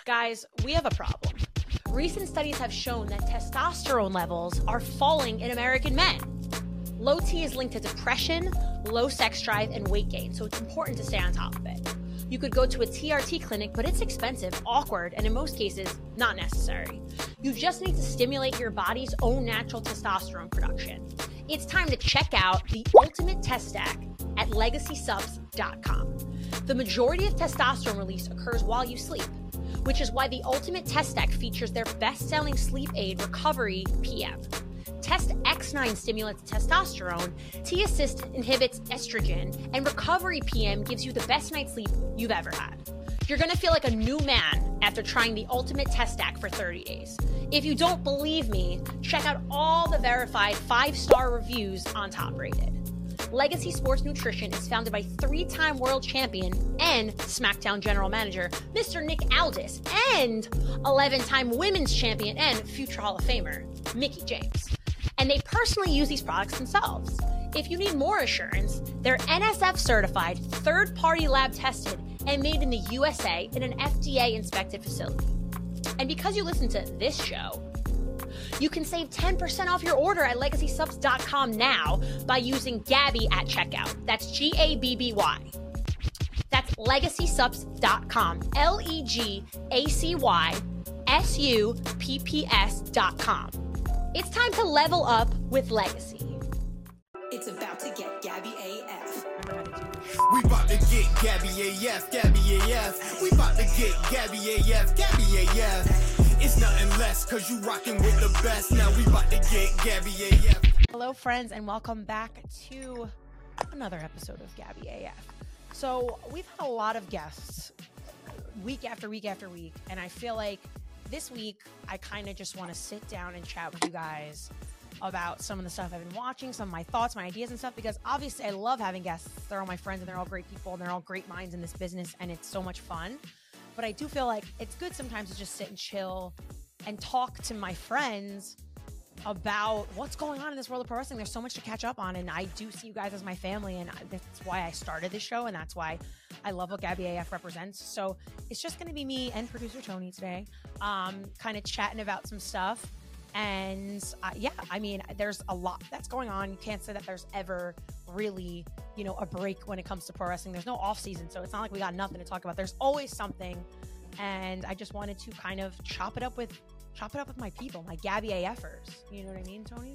Guys, we have a problem. Recent studies have shown that testosterone levels are falling in American men. Low T is linked to depression, low sex drive, and weight gain, so it's important to stay on top of it. You could go to a TRT clinic, but it's expensive, awkward, and in most cases, not necessary. You just need to stimulate your body's own natural testosterone production. It's time to check out the ultimate test stack at LegacySubs.com. The majority of testosterone release occurs while you sleep, which is why the ultimate test stack features their best-selling sleep aid, Recovery PM. Test X9 stimulates testosterone, T-Assist inhibits estrogen, and Recovery PM gives you the best night's sleep you've ever had. You're going to feel like a new man after trying the ultimate test stack for 30 days. If you don't believe me, check out all the verified 5-star reviews on Top Rated. Legacy Sports Nutrition is founded by 3-time world champion and SmackDown general manager, Mr. Nick Aldis, and 11-time women's champion and future Hall of Famer, Mickie James. And they personally use these products themselves. If you need more assurance, they're NSF certified, third-party lab tested, and made in the USA in an FDA-inspected facility. And because you listen to this show, you can save 10% off your order at LegacySubs.com now by using Gabby at checkout. That's Gabby. That's LegacySubs.com. LegacySupps.com. It's time to level up with Legacy. It's about to get Gabby AF. We about to get Gabby AF, Gabby AF. We about to get Gabby AF, Gabby AF. It's nothing less, cause you rocking with the best. Now we about to get Gabby AF. Hello, friends, and welcome back to another episode of Gabby AF. So we've had a lot of guests week after week after week, and I feel like this week I kind of just want to sit down and chat with you guys about some of the stuff I've been watching, some of my thoughts, my ideas and stuff, because obviously I love having guests. They're all my friends and they're all great people and they're all great minds in this business, and it's so much fun. But I do feel like it's good sometimes to just sit and chill and talk to my friends about what's going on in this world of pro wrestling. There's so much to catch up on, and I do see you guys as my family, and that's why I started this show, and that's why I love what Gabby AF represents. So it's just going to be me and producer Tony today, kind of chatting about some stuff. And yeah, I mean, there's a lot that's going on. You can't say that there's ever really, a break when it comes to pro wrestling. There's no off season, so it's not like we got nothing to talk about. There's always something. And I just wanted to kind of chop it up with my people, my Gabby AFers. You know what I mean, Tony?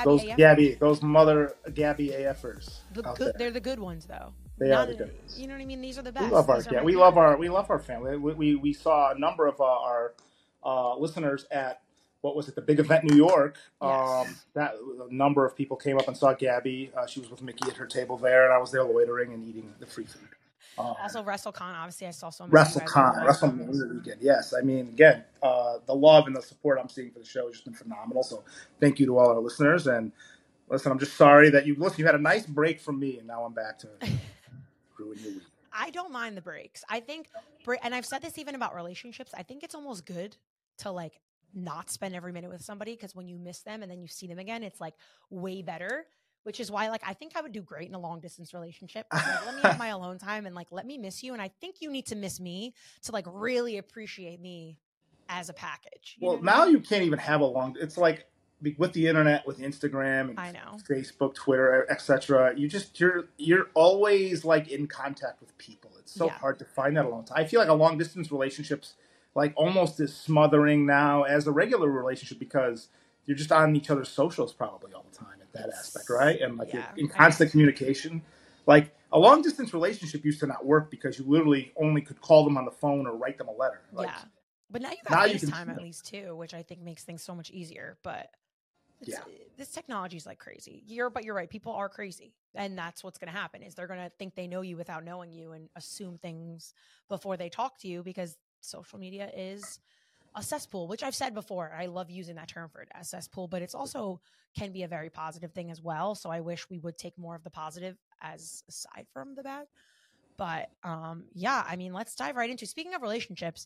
Like those mother Gabby AFers. They're the good ones, though. They are the good ones. You know what I mean? These are the best. We love our family. We saw a number of our listeners at, what was it, the big event in New York. Yes. That a number of people came up and saw Gabby. She was with Mickie at her table there, and I was there loitering and eating the free food. Also, WrestleCon, obviously, I saw so many. WrestleMania weekend. Yes, I mean, again, the love and the support I'm seeing for the show has just been phenomenal. So, thank you to all our listeners. And listen, I'm just sorry that you had a nice break from me, and now I'm back to ruin your week. I don't mind the breaks. I think, and I've said this even about relationships. I think it's almost good to not spend every minute with somebody, because when you miss them and then you see them again, it's way better. Which is why, I think I would do great in a long distance relationship. Let me have my alone time and let me miss you. And I think you need to miss me to really appreciate me as a package. Now you can't even have a long. It's with the internet, with Instagram and I know. Facebook, Twitter, etc. You're always in contact with people. It's so hard to find that alone time. I feel like a long distance relationships almost as smothering now as a regular relationship, because you're just on each other's socials probably all the time. That aspect, right? And you're in constant communication. A long distance relationship used to not work because you literally only could call them on the phone or write them a letter. But now you got FaceTime at least too, which I think makes things so much easier. But this technology is crazy. You're right. People are crazy, and that's what's going to happen. Is they're going to think they know you without knowing you and assume things before they talk to you, because social media is a cesspool, which I've said before. I love using that term for it, as cesspool, but it's also can be a very positive thing as well. So I wish we would take more of the positive as aside from the bad. But let's dive right into, speaking of relationships.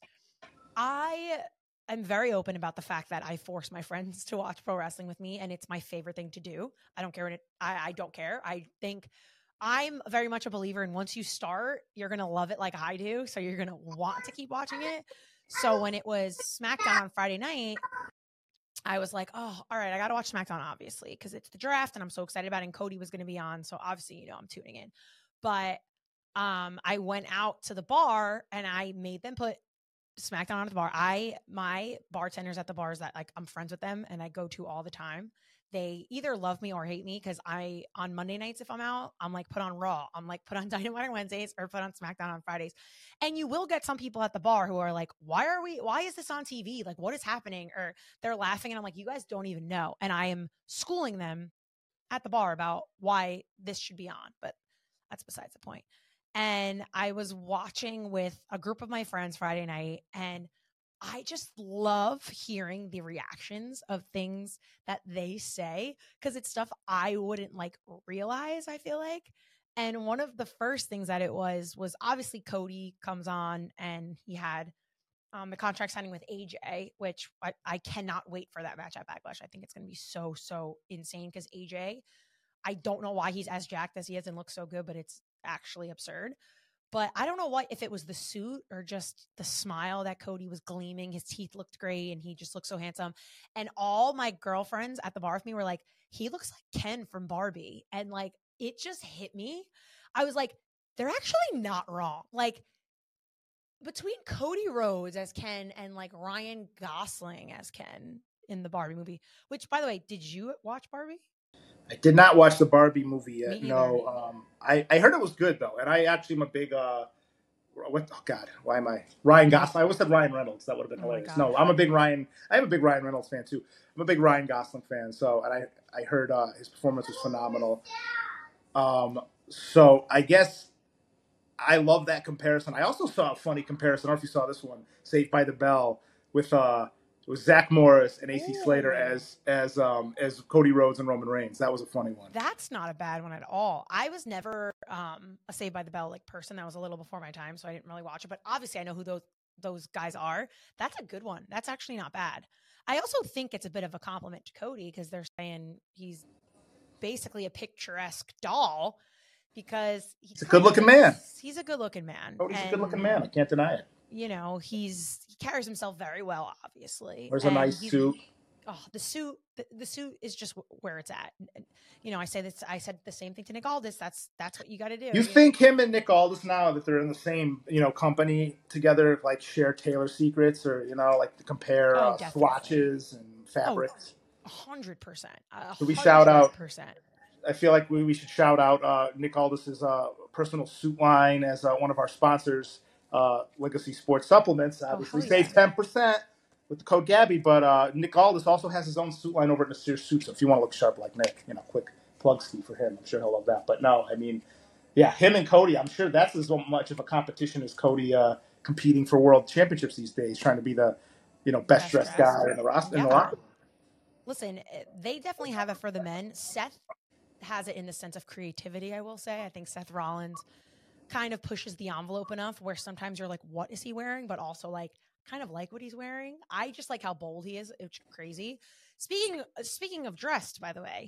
I am very open about the fact that I force my friends to watch pro wrestling with me, and it's my favorite thing to do. I don't care. I don't care. I think I'm very much a believer in, once you start, you're going to love it like I do. So you're going to want to keep watching it. So when it was SmackDown on Friday night, I was like, oh, all right, I got to watch SmackDown, obviously, because it's the draft and I'm so excited about it. And Cody was going to be on. So obviously, you know, I'm tuning in. But I went out to the bar and I made them put SmackDown on at the bar. My bartenders at the bars that like I'm friends with them and I go to all the time. They either love me or hate me because on Monday nights, if I'm out, I'm like put on Raw. I'm like put on Dynamite on Wednesdays or put on SmackDown on Fridays. And you will get some people at the bar who are like, why is this on TV? Like, what is happening? Or they're laughing. And I'm like, you guys don't even know. And I am schooling them at the bar about why this should be on. But that's besides the point. And I was watching with a group of my friends Friday night, and I just love hearing the reactions of things that they say because it's stuff I wouldn't like realize, I feel like. And one of the first things that it was obviously Cody comes on and he had the contract signing with AJ, which I cannot wait for that match at Backlash. I think it's going to be so insane because AJ, I don't know why he's as jacked as he is and looks so good, but it's actually absurd. But I don't know if it was the suit or just the smile that Cody was gleaming. His teeth looked great and he just looked so handsome. And all my girlfriends at the bar with me were like, he looks like Ken from Barbie. And like, it just hit me. I was like, they're actually not wrong. Like between Cody Rhodes as Ken and like Ryan Gosling as Ken in the Barbie movie, which by the way, did you watch Barbie? I did not watch the Barbie movie yet. No, I heard it was good though, and I actually am a big Ryan Gosling? I always said Ryan Reynolds. That would have been hilarious. No, I am a big Ryan Reynolds fan too. I'm a big Ryan Gosling fan. So, and I heard his performance was phenomenal. So I guess I love that comparison. I also saw a funny comparison. I don't know if you saw this one, Saved by the Bell, with Zach Morris and AC Slater as Cody Rhodes and Roman Reigns. That was a funny one. That's not a bad one at all. I was never a Saved by the Bell like person. That was a little before my time, so I didn't really watch it. But obviously, I know who those guys are. That's a good one. That's actually not bad. I also think it's a bit of a compliment to Cody because they're saying he's basically a picturesque doll because he's a good-looking man. He's a good-looking man. Cody's a good-looking man. I can't deny it. You know, he carries himself very well, obviously. There's a nice suit. Oh, the suit is just where it's at. You know, I said the same thing to Nick Aldis. That's what you got to do. You think him and Nick Aldis now that they're in the same, company together, like share tailor secrets or, like to compare swatches and fabrics? 100%. So we shout out. I feel like we should shout out Nick Aldis's personal suit line as one of our sponsors. Legacy Sports Supplements obviously save 10% with the code Gabby, but Nick Aldis also has his own suit line over at Nasir Suit. So if you want to look sharp like Nick, quick plug ski for him. I'm sure he'll love that. But no, I mean, yeah, him and Cody. I'm sure that's as much of a competition as Cody competing for world championships these days, trying to be the best dressed guy in the roster. Yeah. Listen, they definitely have it for the men. Seth has it in the sense of creativity. I will say, I think Seth Rollins kind of pushes the envelope enough where sometimes you're like, what is he wearing? But also like kind of like what he's wearing. I just like how bold he is. It's crazy. Speaking of dressed, by the way,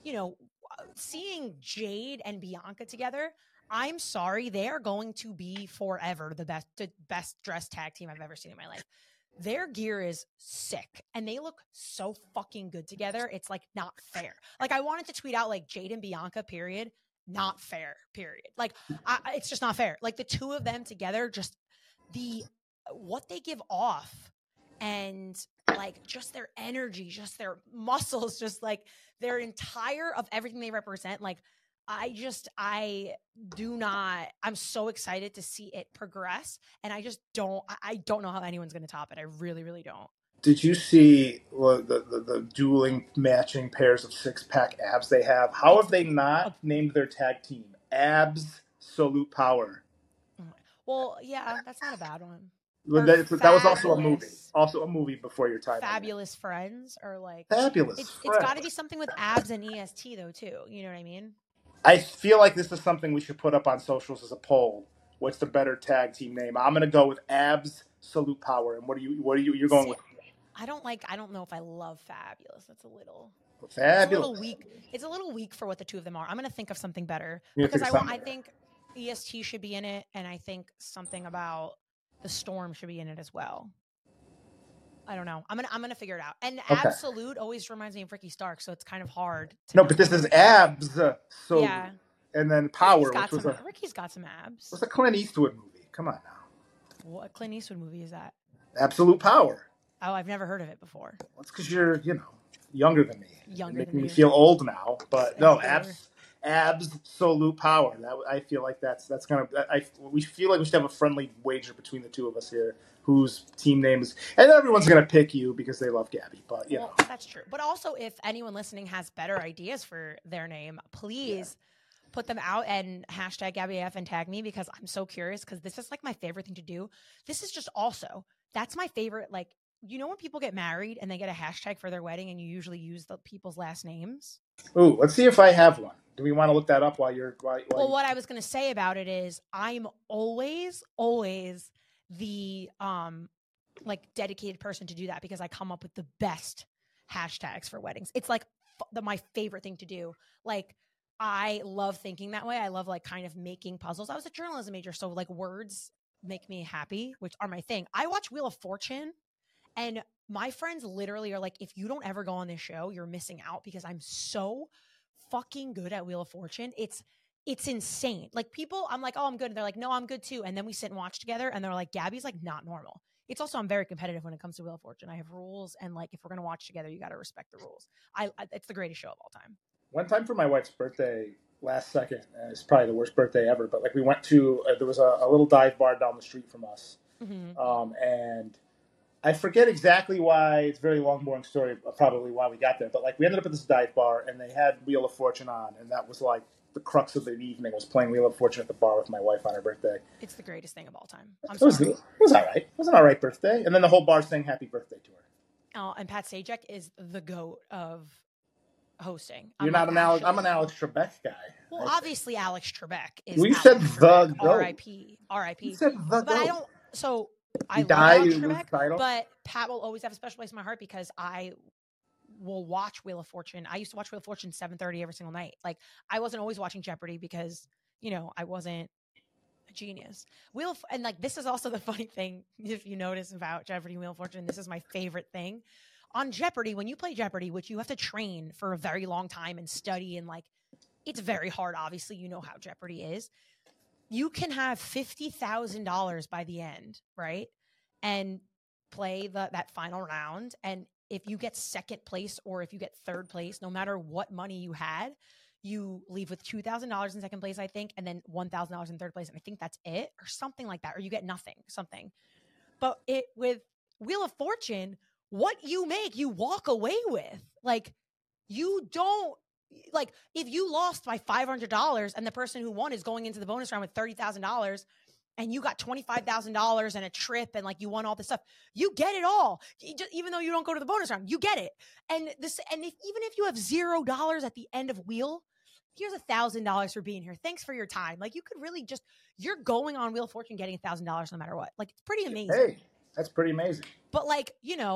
seeing Jade and Bianca together, I'm sorry, they are going to be forever the best dressed tag team I've ever seen in my life. Their gear is sick and they look so fucking good together. It's like not fair. Like I wanted to tweet out like Jade and Bianca, period. Not fair, period. Like it's just not fair. Like the two of them together, just what they give off and like just their energy, just their muscles, just like their entire of everything they represent. Like I'm so excited to see it progress. And I don't know how anyone's going to top it. I really, really don't. Did you see the dueling matching pairs of six-pack abs they have? How have they not named their tag team Absolute Power? Well, yeah, that's not a bad one. That was also a movie. Also a movie before your time. Fabulous Friends or like Fabulous Friends. It's got to be something with abs and EST though too. You know what I mean? I feel like this is something we should put up on socials as a poll. What's the better tag team name? I'm going to go with Absolute Power. And you're going with? I don't know if I love Fabulous. That's a little Fabulous. It's a little weak. It's a little weak for what the two of them are. I'm going to think of something better because I think EST should be in it, and I think something about the Storm should be in it as well. I don't know. I'm gonna figure it out. And Okay. Absolute always reminds me of Ricky Stark, so it's kind of hard. No, but this is Abs. So yeah. And then Power, Ricky's got some abs. Was a Clint Eastwood movie. Come on now. What Clint Eastwood movie is that? Absolute Power. Oh, I've never heard of it before. Well, it's because you're, younger than me. Making me feel old now. But no, Absolute Power. I feel like that's kind of. We feel like we should have a friendly wager between the two of us here, whose team name is, and everyone's gonna pick you because they love Gabby. But you know, that's true. But also, if anyone listening has better ideas for their name, please. Yeah. Put them out and hashtag GabbyAF and tag me, because I'm so curious, because this is like my favorite thing to do. This is just also, that's my favorite. Like, when people get married and they get a hashtag for their wedding and you usually use the people's last names. Ooh, let's see if I have one. Do we want to look that up while you're? Well, what I was going to say about it is I'm always the like dedicated person to do that, because I come up with the best hashtags for weddings. It's like my favorite thing to do. Like, I love thinking that way. I love like kind of making puzzles. I was a journalism major, so like words make me happy, which are my thing. I watch Wheel of Fortune, and my friends literally are like, if you don't ever go on this show, you're missing out, because I'm so fucking good at Wheel of Fortune. It's insane. Like, people, I'm like, oh, I'm good. And they're like, no, I'm good too. And then we sit and watch together, and they're like, Gabby's like not normal. It's also, I'm very competitive when it comes to Wheel of Fortune. I have rules, and like, if we're going to watch together, you got to respect the rules. It's the greatest show of all time. One time for my wife's birthday last second, and it's probably the worst birthday ever, but like we went to, there was a little dive bar down the street from us. Mm-hmm. And I forget exactly why. It's a very long, boring story, probably why we got there. But like we ended up at this dive bar, and they had Wheel of Fortune on, and that was like the crux of the evening, was playing Wheel of Fortune at the bar with my wife on her birthday. It's the greatest thing of all time. It was all right. It was an all right birthday. And then the whole bar sang happy birthday to her. Oh, and Pat Sajak is the GOAT of hosting. I'm an Alex Trebek guy. Well, obviously Alex Trebek is. Well, you said the GOAT. R.I.P. You said the GOAT. But I don't. So I love Alex Trebek, but Pat will always have a special place in my heart, because I will watch Wheel of Fortune. I used to watch Wheel of Fortune 7:30 every single night. Like, I wasn't always watching Jeopardy because I wasn't a genius. And like, this is also the funny thing, if you notice, about Jeopardy and Wheel of Fortune. This is my favorite thing. On Jeopardy, when you play Jeopardy, which you have to train for a very long time and study, and like, it's very hard. Obviously, you know how Jeopardy is. You can have $50,000 by the end, right? And play that final round. And if you get second place or if you get third place, no matter what money you had, you leave with $2,000 in second place, I think, and then $1,000 in third place. And I think that's it, or something like that. Or you get nothing, something. But with Wheel of Fortune, what you make, you walk away with. Like, you don't, like, if you lost by $500 and the person who won is going into the bonus round with $30,000, and you got $25,000 and a trip, and like, you won all this stuff, you get it all. Even though you don't go to the bonus round, you get it. And even if you have $0 at the end of Wheel, here's $1,000 for being here. Thanks for your time. Like, you could really you're going on Wheel of Fortune getting $1,000 no matter what. Like, it's pretty amazing. Hey, that's pretty amazing. But like,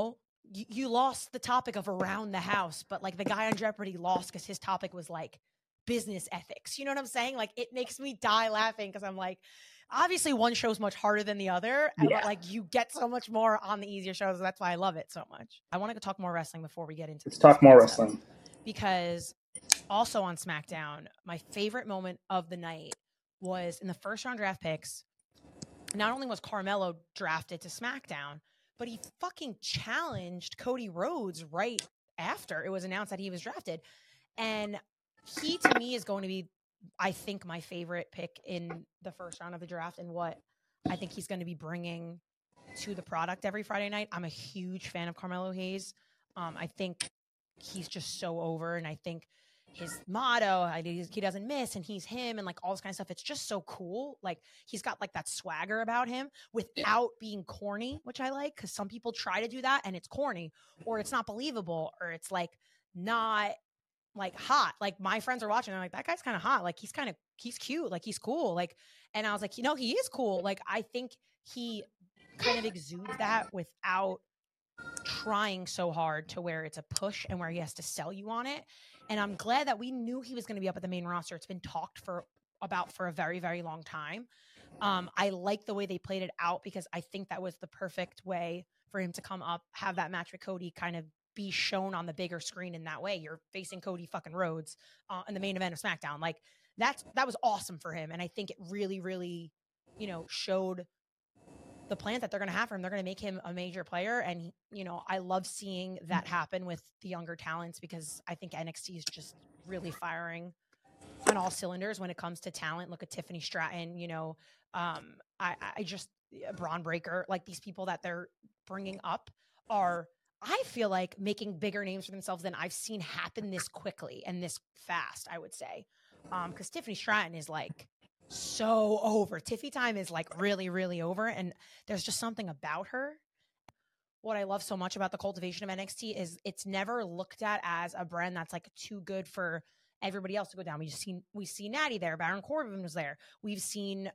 you lost the topic of around the house, but like, the guy on Jeopardy lost because his topic was like business ethics. You know what I'm saying? Like, it makes me die laughing, because I'm like, obviously one show's much harder than the other, but like, you get so much more on the easier shows. That's why I love it so much. I want to talk more wrestling before we get into Let's talk more wrestling. Because also on SmackDown, my favorite moment of the night was in the first round draft picks. Not only was Carmelo drafted to SmackDown, but he fucking challenged Cody Rhodes right after it was announced that he was drafted. And he, to me, is going to be, I think, my favorite pick in the first round of the draft, and what I think he's going to be bringing to the product every Friday night. I'm a huge fan of Carmelo Hayes. I think he's just so over, and I think his motto, he doesn't miss, and he's him, and like all this kind of stuff. It's just so cool. Like, he's got like that swagger about him without being corny, which I like, because some people try to do that and it's corny, or it's not believable, or it's like not like hot. Like, my friends are watching, they're like, that guy's kind of hot. Like, he's cute. Like, he's cool. Like, and I was like, he is cool. Like, I think he kind of exudes that without trying so hard to where it's a push and where he has to sell you on it. And I'm glad that we knew he was going to be up at the main roster. It's been talked for a very, very long time. I like the way they played it out, because I think that was the perfect way for him to come up, have that match with Cody kind of be shown on the bigger screen in that way. You're facing Cody fucking Rhodes in the main event of SmackDown. Like that was awesome for him. And I think it really, really, showed the plans that they're going to have for him. They're going to make him a major player. And, I love seeing that happen with the younger talents, because I think NXT is just really firing on all cylinders when it comes to talent. Look at Tiffany Stratton, I just Braun Breaker, like these people that they're bringing up are, I feel like, making bigger names for themselves than I've seen happen this quickly and this fast, I would say. Because Tiffany Stratton is like so over. Tiffy time is like really, really over. And there's just something about her. What I love so much about the cultivation of NXT is it's never looked at as a brand that's like too good for everybody else to go down. We see Natty there. Baron Corbin was there. We've seen,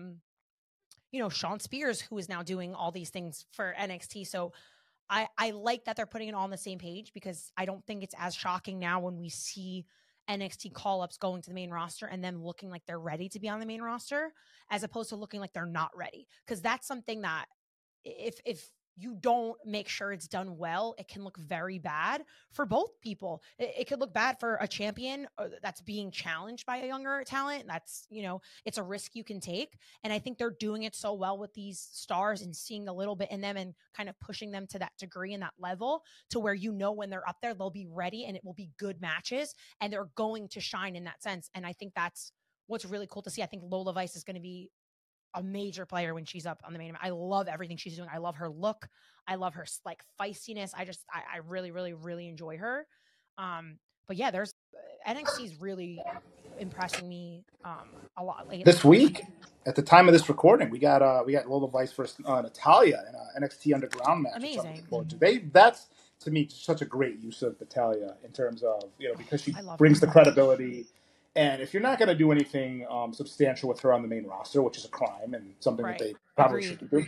Sean Spears, who is now doing all these things for NXT. So I like that they're putting it all on the same page, because I don't think it's as shocking now when we see NXT call-ups going to the main roster and them looking like they're ready to be on the main roster, as opposed to looking like they're not ready. Because that's something that if you don't make sure it's done well, it can look very bad for both people. It could look bad for a champion that's being challenged by a younger talent. That's, it's a risk you can take. And I think they're doing it so well with these stars and seeing a little bit in them and kind of pushing them to that degree and that level to where, when they're up there, they'll be ready and it will be good matches and they're going to shine in that sense. And I think that's what's really cool to see. I think Lola Vice is going to be a major player when she's up on the main event. I love everything she's doing. I love her look. I love her like feistiness. I really, really, really enjoy her. But yeah, there's NXT's really impressing me a lot lately. This week, at the time of this recording, we got Lola Vice versus Natalya in an NXT Underground match. Amazing. That's to me such a great use of Natalya in terms of because she brings the credibility. And if you're not going to do anything substantial with her on the main roster, which is a crime and something that they probably should do,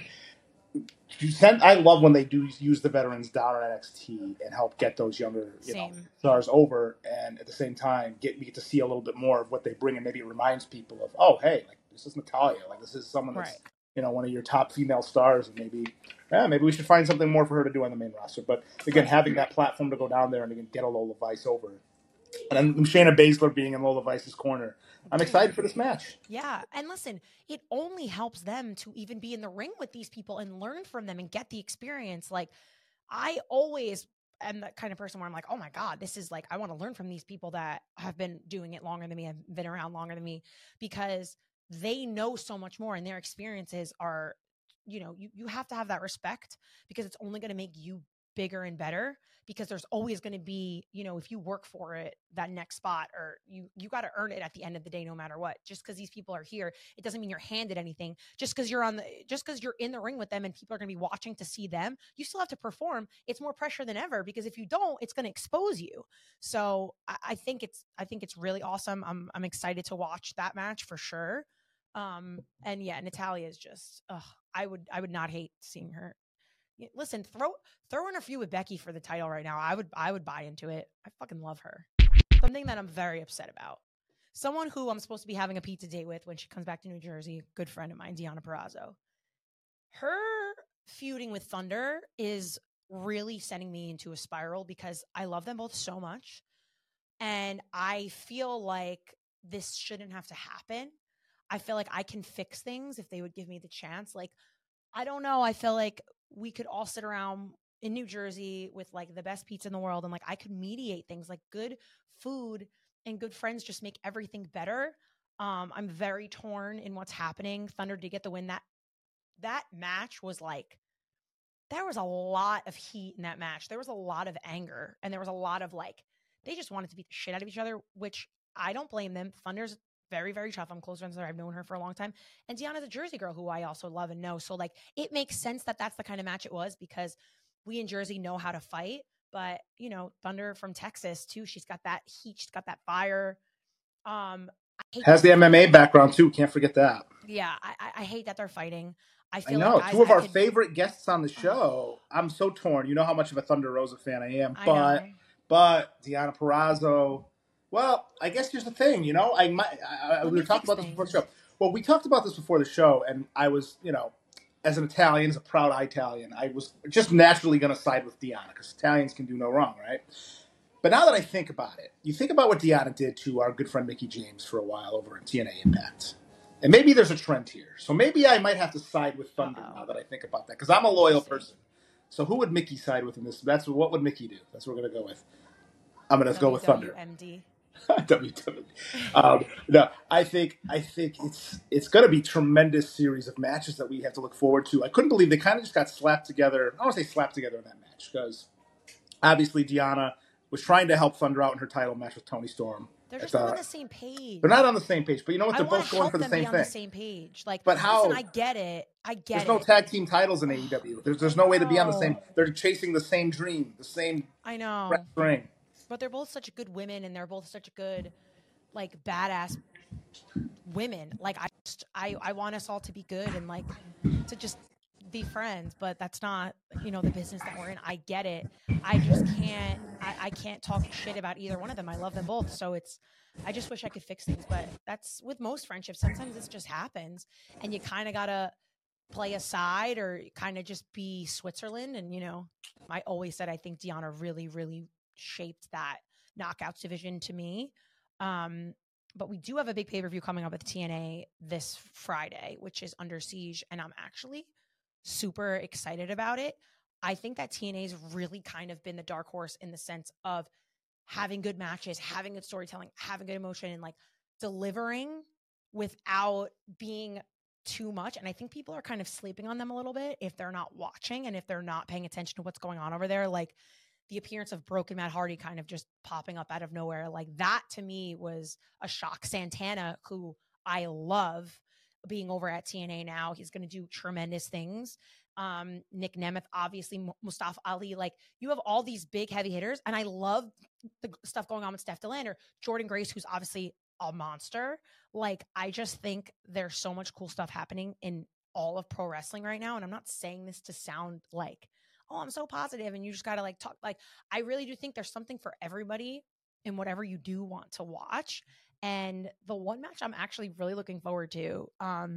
I love when they do use the veterans down on NXT and help get those younger stars over, and at the same time we get to see a little bit more of what they bring, and maybe it reminds people of, oh, hey, like this is Natalya, like this is someone that's one of your top female stars, and maybe we should find something more for her to do on the main roster. But again, having that platform to go down there and again get a Lola Vice over. And then Shayna Baszler being in Lola Vice's corner. I'm excited for this match. Yeah. And listen, it only helps them to even be in the ring with these people and learn from them and get the experience. Like, I always am that kind of person where I'm like, oh my God, this is like, I want to learn from these people that have been doing it longer than me, have been around longer than me, because they know so much more and their experiences are, you have to have that respect, because it's only going to make you bigger and better, because there's always going to be, if you work for it, that next spot, or you got to earn it at the end of the day, no matter what. Just because these people are here, it doesn't mean you're handed anything. Just because you're in the ring with them and people are going to be watching to see them, you still have to perform. It's more pressure than ever, because if you don't, it's going to expose you. So I think it's really awesome. I'm excited to watch that match for sure. And yeah, Natalya is just, I would not hate seeing her. Listen, throw in a feud with Becky for the title right now. I would buy into it. I fucking love her. Something that I'm very upset about. Someone who I'm supposed to be having a pizza date with when she comes back to New Jersey, good friend of mine, Deonna Purrazzo. Her feuding with Thunder is really sending me into a spiral, because I love them both so much. And I feel like this shouldn't have to happen. I feel like I can fix things if they would give me the chance. Like, I don't know. I feel like we could all sit around in New Jersey with like the best pizza in the world, and like I could mediate things. Like, good food and good friends just make everything better. I'm very torn in what's happening. Thunder did get the win. That match was like, there was a lot of heat in that match. There was a lot of anger, and there was a lot of like, they just wanted to beat the shit out of each other, which I don't blame them. Thunder's very, very tough. I'm close friends with her. I've known her for a long time. And Deonna's a Jersey girl who I also love and know. So like, it makes sense that that's the kind of match it was, because we in Jersey know how to fight. But, Thunder from Texas too. She's got that heat. She's got that fire. Has the MMA background too. Can't forget that. Yeah. I hate that they're fighting. I know. Like, two of our favorite guests on the show. I'm so torn. You know how much of a Thunder Rosa fan I am. But Deonna Purrazzo, well, I guess here's the thing, we were talking about this before the show. Well, we talked about this before the show, and I was, as an Italian, as a proud Italian, I was just naturally going to side with Deonna because Italians can do no wrong, right? But now that I think about it, you think about what Deonna did to our good friend Mickie James for a while over in TNA Impact. And maybe there's a trend here. So maybe I might have to side with Thunder now that I think about that because I'm a loyal person. So who would Mickie side with in this? What would Mickie do? That's what we're going to go with. I'm going to go with Thunder. WMD. No, I think it's going to be a tremendous series of matches that we have to look forward to. I couldn't believe they kind of just got slapped together. I don't want to say slapped together in that match because obviously Deonna was trying to help Thunder out in her title match with Toni Storm. They're just not on the same page. They're not on the same page, but you know what? They're both going for the same thing. On the same page. Like, but how? Listen, I get it. There's no tag team titles in AEW. There's no way to be on the same. They're chasing the same dream, the same. I know. Ring. But they're both such good women, and they're both such good, like, badass women. Like, I want us all to be good and like to just be friends, but that's not, the business that we're in. I get it. I just can't. I can't talk shit about either one of them. I love them both, so I just wish I could fix things, but that's with most friendships. Sometimes this just happens, and you kind of gotta play a side or kind of just be Switzerland. And I always said I think Deonna really, really shaped that knockouts division to me. But we do have a big pay-per-view coming up with TNA this Friday, which is Under Siege, and I'm actually super excited about it. I think that TNA's really kind of been the dark horse in the sense of having good matches, having good storytelling, having good emotion, and like delivering without being too much. And I think people are kind of sleeping on them a little bit if they're not watching and if they're not paying attention to what's going on over there. Like the appearance of Broken Matt Hardy kind of just popping up out of nowhere. Like that to me was a shock. Santana, who I love being over at TNA now, he's going to do tremendous things. Nick Nemeth, obviously, Mustafa Ali, like you have all these big heavy hitters, and I love the stuff going on with Steph Delander, Jordan Grace, who's obviously a monster. Like I just think there's so much cool stuff happening in all of pro wrestling right now, and I'm not saying this to sound like, oh, I'm so positive and you just got to like talk. Like I really do think there's something for everybody in whatever you do want to watch. And the one match I'm actually really looking forward to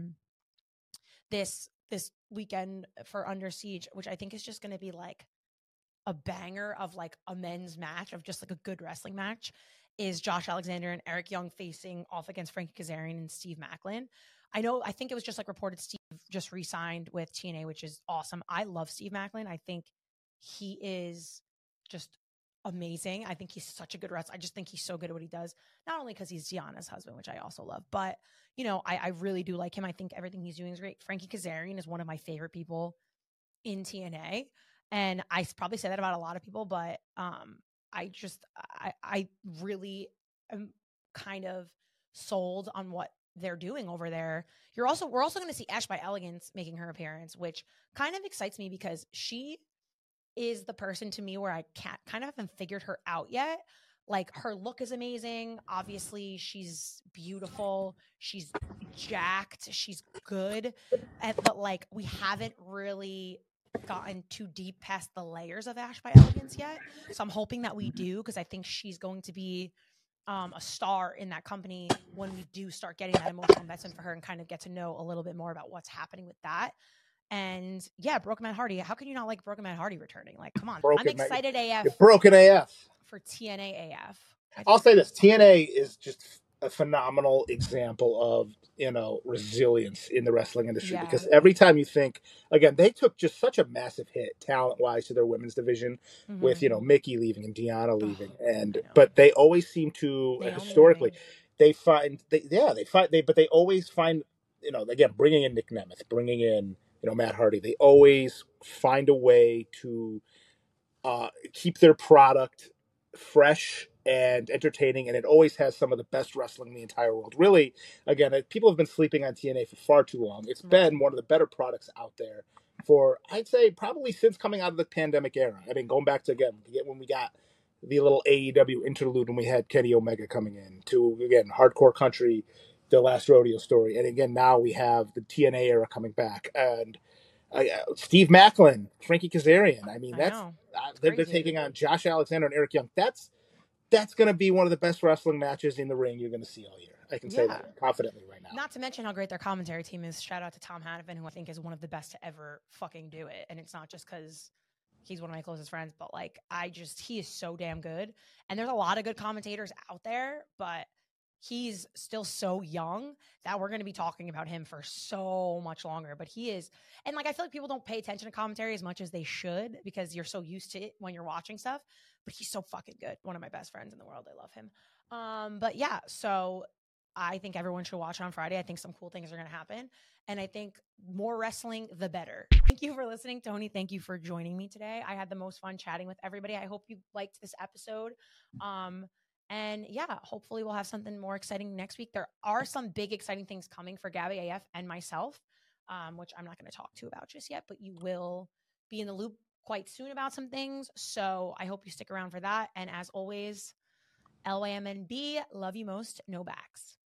this weekend for Under Siege, which I think is just going to be like a banger of like a men's match of just like a good wrestling match, is Josh Alexander and Eric Young facing off against Frankie Kazarian and Steve Maclin. I think it was just like reported Steve just re-signed with TNA, which is awesome. I love Steve Maclin. I think he is just amazing. I think he's such a good wrestler. I just think he's so good at what he does. Not only because he's Deonna's husband, which I also love, but I really do like him. I think everything he's doing is great. Frankie Kazarian is one of my favorite people in TNA. And I probably say that about a lot of people, but I really am kind of sold on what they're doing over there. We're also going to see Ash by Elegance making her appearance, which kind of excites me because she is the person to me where I haven't figured her out yet. Like her look is amazing. Obviously she's beautiful. She's jacked. She's good. But like we haven't really gotten too deep past the layers of Ash by Elegance yet. So I'm hoping that we do, because I think she's going to be a star in that company when we do start getting that emotional investment for her and kind of get to know a little bit more about what's happening with that. And yeah, Broken Matt Hardy. How can you not like Broken Matt Hardy returning? Like, come on. I'm excited AF. You're broken AF. For TNA AF. I'll say this. TNA is just a phenomenal example of, resilience in the wrestling industry, because every time you think, again, they took just such a massive hit talent-wise to their women's diviation with, Mickie leaving and Deonna leaving. But they always seem to, historically, but they always find, again, bringing in Nick Nemeth, bringing in, Matt Hardy, they always find a way to keep their product fresh and entertaining, and it always has some of the best wrestling in the entire world. Really, again, people have been sleeping on TNA for far too long. It's been one of the better products out there for, I'd say, probably since coming out of the pandemic era. I mean, going back to, again, when we got the little AEW interlude when we had Kenny Omega coming in, to, again, Hardcore Country, The Last Rodeo Story, and again, now we have the TNA era coming back, and Steve Maclin, Frankie Kazarian. I mean, they're taking on Josh Alexander and Eric Young. That's going to be one of the best wrestling matches in the ring you're going to see all year. I can say that confidently right now. Not to mention how great their commentary team is. Shout out to Tom Hannafin, who I think is one of the best to ever fucking do it. And it's not just because he's one of my closest friends, but like, he is so damn good. And there's a lot of good commentators out there, but he's still so young that we're going to be talking about him for so much longer. But he is, and like, I feel like people don't pay attention to commentary as much as they should because you're so used to it when you're watching stuff, but he's so fucking good. One of my best friends in the world. I love him. But yeah, so I think everyone should watch on Friday. I think some cool things are going to happen. And I think more wrestling, the better. Thank you for listening, Tony. Thank you for joining me today. I had the most fun chatting with everybody. I hope you liked this episode. And yeah, hopefully we'll have something more exciting next week. There are some big exciting things coming for Gabby AF and myself, which I'm not going to talk to about just yet, but you will be in the loop quite soon about some things. So I hope you stick around for that. And as always, LYMNB, love you most, no backs.